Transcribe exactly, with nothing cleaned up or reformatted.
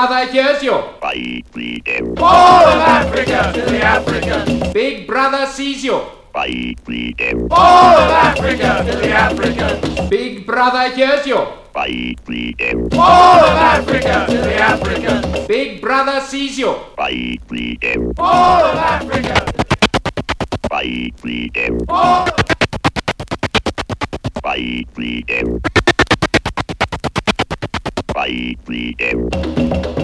brother hears you. Fight freedom. All of Africa to the Africans. Big brother sees you. Fight freedom. All of Africa to the Africans. Big brother hears you. Fight freedom. All of Africa to the Africans. Big brother sees you. Fight freedom. All of Africa. Fight freedom. All. Fight freedom. Fight freedom.